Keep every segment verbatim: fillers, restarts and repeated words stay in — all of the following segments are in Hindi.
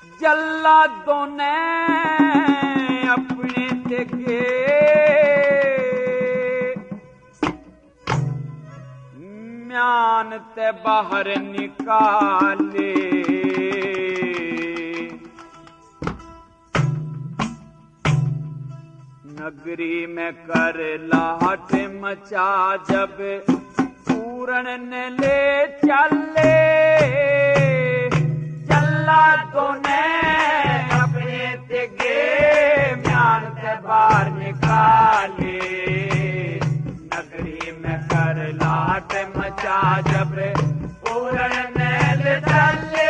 जल्लादों ने अपने तेगे म्यान ते बाहर निकाले। नगरी में कर लाहट मचा जब पूरन ने ले चले। जल्लादों ने अपने तेगे म्यान ते बाहर निकाले। नगरी में कर लाहट मचा जब पूरन ने ले चले।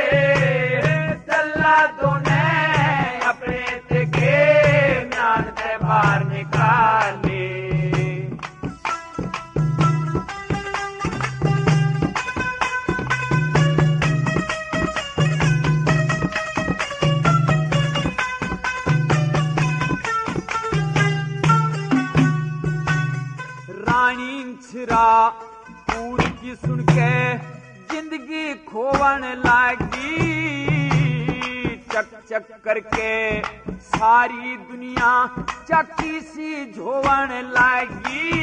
जल्लादों ने अपने तेगे म्यान ते बाहर निकाले। पूर की सुन के जिंदगी खोवन लागी। चक चक करके सारी दुनिया चक्की सी झोवन लागी।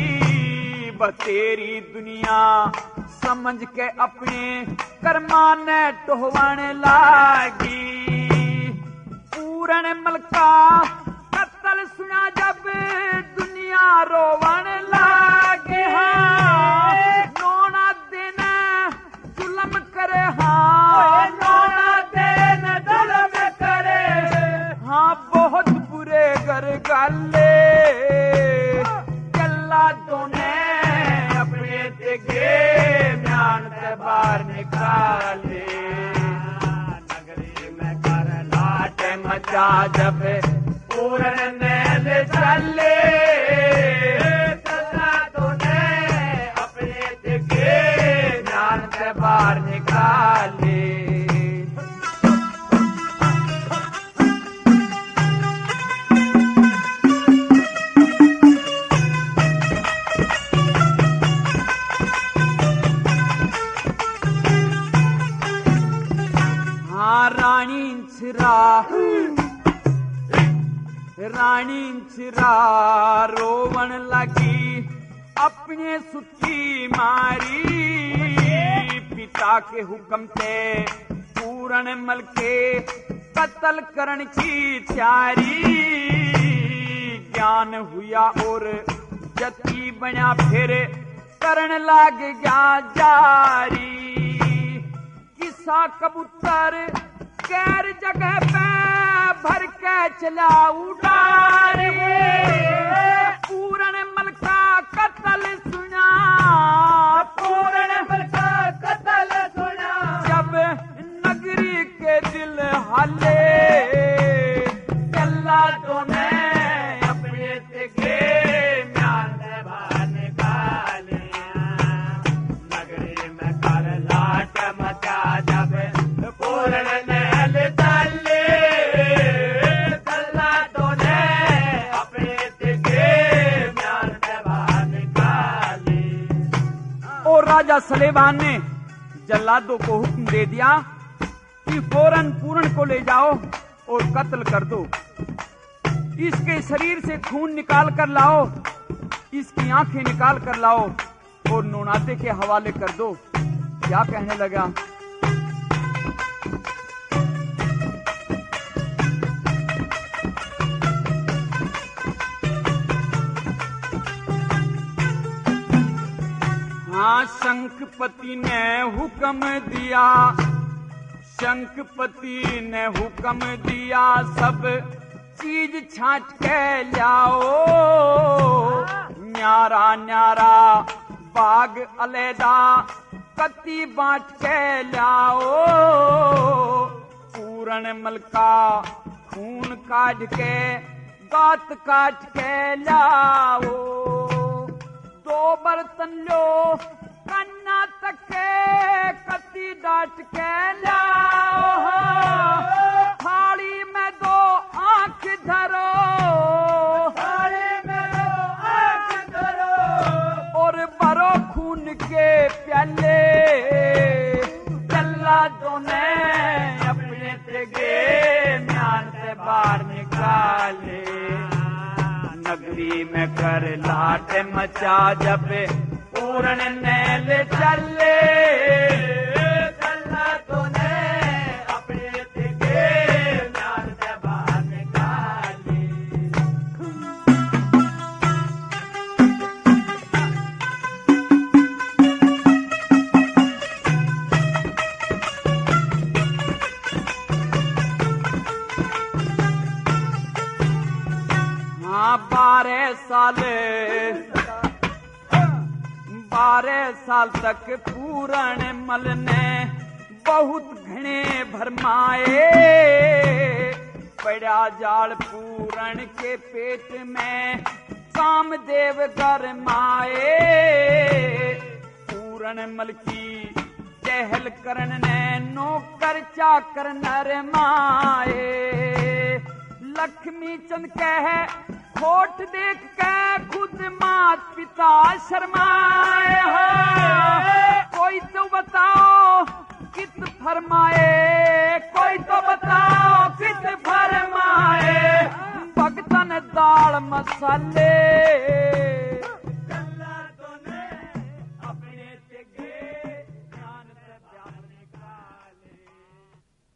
बतेरी दुनिया समझ के अपने कर्मा ने टोहवन लागी। पूरन मलका कत्ल सुना जब दुनिया रोवन लागे। हाँ नौना दिन जुल्म करे। हाँ नौना दिन जुल्म करे। हाँ बहुत बुरे घर गाले। जल्लादों ने अपने तेगे म्यान ते बाहर निकाले। नगरी में कर लाट मचा जब पूरन ने ले चले। जल्लादों ने अपने तेगे म्यान ते बाहर निकाले। हाँ रानी छिरा रानी छिरा रोवन लगी अपने सुखी मारी। पिता के हुक्म से पूरन मल के कत्ल करन की तैयारी। ज्ञान हुआ और जती बना फिर करन लाग गया जारी। किसा कबूतर गैर जगह पे भर के चला उड़ार। पूरन मलका कत्ल सुना। पूरन मलका कत्ल सुना जब नगरी के दिल हाले। जल्लादों ने अपने तेगे म्यान ते बाहर निकाले। नगरी में कर लाट मचा जब पूरन ने ले चले। जल्लादों ने अपने तेगे म्यान ते बाहर निकाले। और राजा सलेमान ने जल्लादों को हुक्म दे दिया कि फौरन पूरन को ले जाओ और कत्ल कर दो। इसके शरीर से खून निकाल कर लाओ। इसकी आंखें निकाल कर लाओ और नौनाते के हवाले कर दो। क्या कहने लगा? हाँ शंखपति ने हुक्म दिया। शंखपति ने हुक्म दिया सब चीज छांट के लाओ। न्यारा न्यारा बाग अलैदा कत्ती बांट के लाओ। पूरन मलका खून काट के गात काट के लाओ। दो बर्तन लो कन्ना तक के कत्ती डाट के लाओ। थाली में दो आंख धरो। थाली में दो आंख धरो और भरो खून के प्याले। जल्लादों ने अपने कर लाट मचा जब पूर्ण नैल चले चला तूने अपने तिगे म्यान से बाहर निकाली। हाँ बारह साल बारह साल तक पूरण मल ने बहुत घने भरमाए पड़ा जाल पूरण के पेट में कामदेव गरमाए। पूरण मल की चहल करण ने नौकर चाकर नरमाए। लक्ष्मी चंद कह खोट देख के खुद मात पिता शर्माए। कोई तो बताओ कित फरमाए कोई तो बताओ कित फरमाए। भगतन दाल मसाले